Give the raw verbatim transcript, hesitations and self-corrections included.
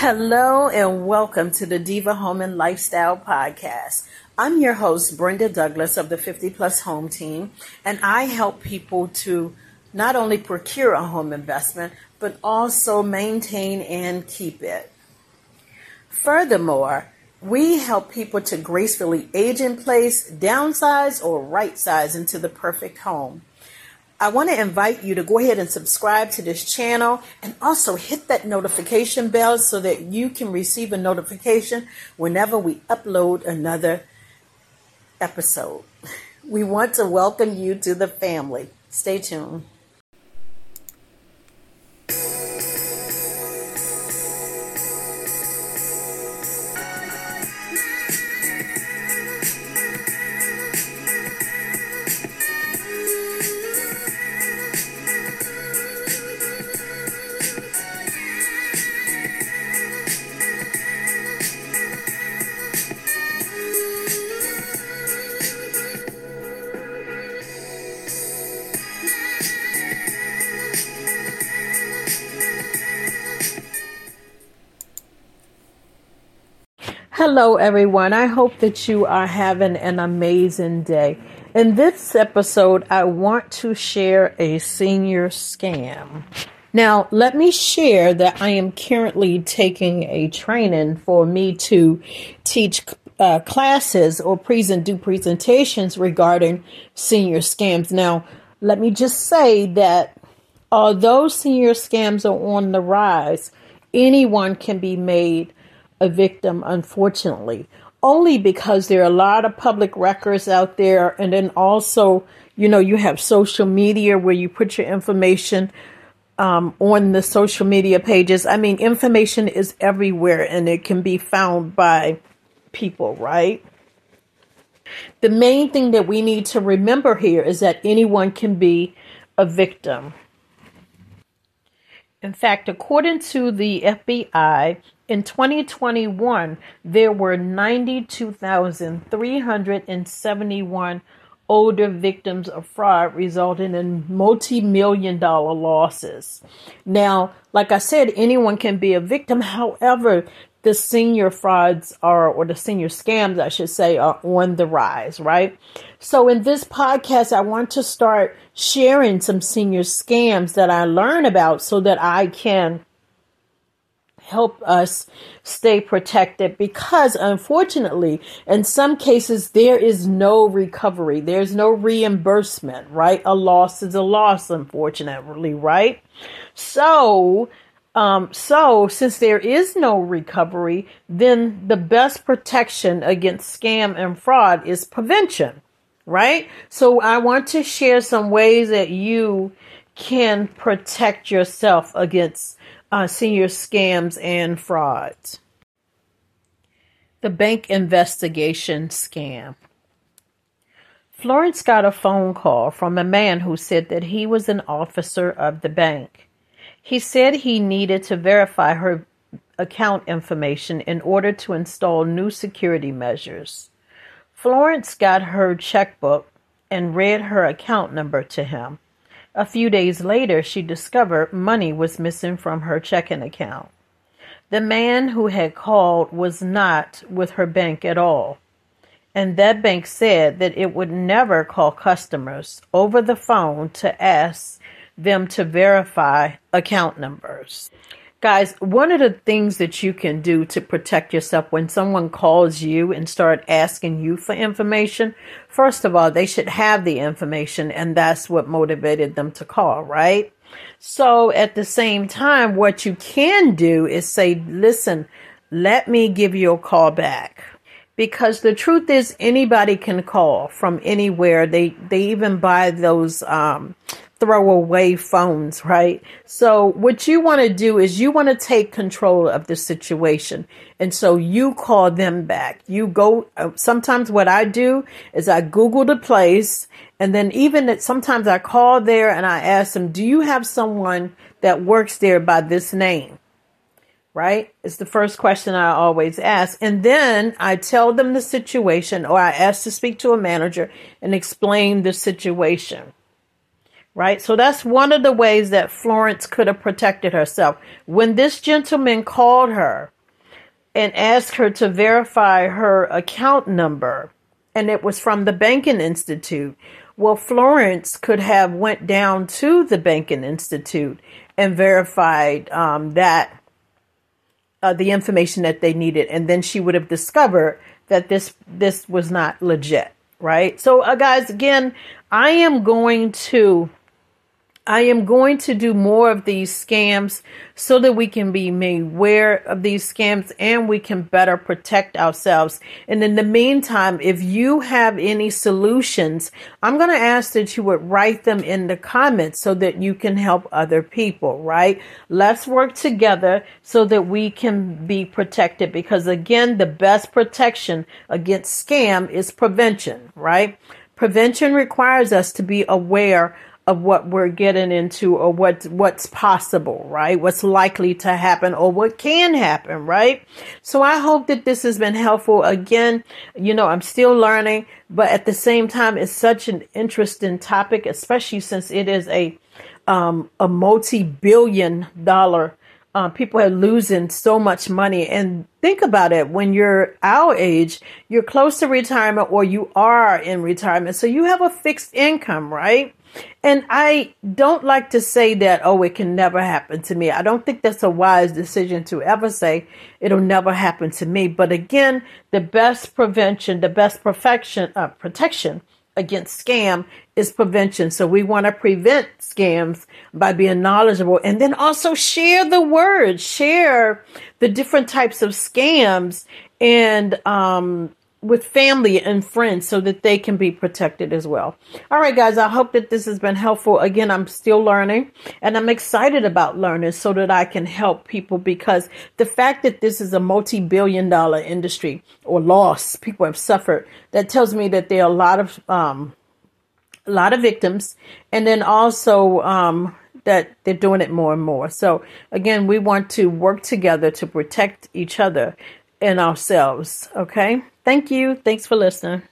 Hello and welcome to the Diva Home and Lifestyle Podcast. I'm your host, Brenda Douglas of the fifty Plus Home Team, and I help people to not only procure a home investment, but also maintain and keep it. Furthermore, we help people to gracefully age in place, downsize, or right size into the perfect home. I want to invite you to go ahead and subscribe to this channel and also hit that notification bell so that you can receive a notification whenever we upload another episode. We want to welcome you to the family. Stay tuned. Hello, everyone. I hope that you are having an amazing day. In this episode, I want to share a senior scam. Now, let me share that I am currently taking a training for me to teach uh, classes or present do presentations regarding senior scams. Now, let me just say that although senior scams are on the rise, anyone can be made a victim, unfortunately, only because there are a lot of public records out there. And then also, you know, you have social media where you put your information um, on the social media pages. I mean, information is everywhere and it can be found by people, right? The main thing that we need to remember here is that anyone can be a victim. In fact, according to the F B I, in twenty twenty-one, there were ninety-two thousand three hundred seventy-one older victims of fraud, resulting in multi-million dollar losses. Now, like I said, anyone can be a victim. However, the senior frauds are, or the senior scams, I should say, are on the rise, right? So in this podcast, I want to start sharing some senior scams that I learn about so that I can help us stay protected, because unfortunately, in some cases, there is no recovery. There's no reimbursement, right? A loss is a loss, unfortunately, right? So, um, so since there is no recovery, then the best protection against scam and fraud is prevention, right? So I want to share some ways that you can protect yourself against Uh, senior scams and frauds. The bank investigation scam. Florence got a phone call from a man who said that he was an officer of the bank. He said he needed to verify her account information in order to install new security measures. Florence got her checkbook and read her account number to him. A few days later, she discovered money was missing from her checking account. The man who had called was not with her bank at all, and that bank said that it would never call customers over the phone to ask them to verify account numbers. Guys, one of the things that you can do to protect yourself when someone calls you and start asking you for information, first of all, they should have the information, and that's what motivated them to call, right? So at the same time, what you can do is say, listen, let me give you a call back. Because the truth is, anybody can call from anywhere. They they even buy those um throwaway phones, right? So what you want to do is you want to take control of the situation. And so you call them back. You go, uh, sometimes what I do is I Google the place, and then even that sometimes I call there and I ask them, do you have someone that works there by this name? Right? It's the first question I always ask. And then I tell them the situation, or I ask to speak to a manager and explain the situation. right? So that's one of the ways that Florence could have protected herself. When this gentleman called her and asked her to verify her account number, and it was from the Banking Institute, well, Florence could have went down to the Banking Institute and verified um, that uh, the information that they needed, and then she would have discovered that this this was not legit, right? So, uh, guys, again, I am going to. I am going to do more of these scams so that we can be made aware of these scams and we can better protect ourselves. And in the meantime, if you have any solutions, I'm going to ask that you would write them in the comments so that you can help other people, right? Let's work together so that we can be protected, because again, the best protection against scam is prevention, right? Prevention requires us to be aware of what we're getting into, or what what's possible, right? What's likely to happen, or what can happen, right? So I hope that this has been helpful. Again, you know, I'm still learning, but at the same time, it's such an interesting topic, especially since it is a um, a multi-billion dollar. Uh, people are losing so much money. And think about it, when you're our age, you're close to retirement, or you are in retirement. So you have a fixed income, right? And I don't like to say that, oh, it can never happen to me. I don't think that's a wise decision to ever say it'll never happen to me. But again, the best prevention, the best perfection, uh, protection against scam is prevention. So we want to prevent scams by being knowledgeable, and then also share the word, share the different types of scams, and um, with family and friends so that they can be protected as well. All right, guys, I hope that this has been helpful. Again, I'm still learning, and I'm excited about learning so that I can help people, because the fact that this is a multi-billion dollar industry or loss people have suffered, that tells me that there are a lot of, um, a lot of victims, and then also, um, that they're doing it more and more. So again, we want to work together to protect each other and ourselves. Okay. Thank you. Thanks for listening.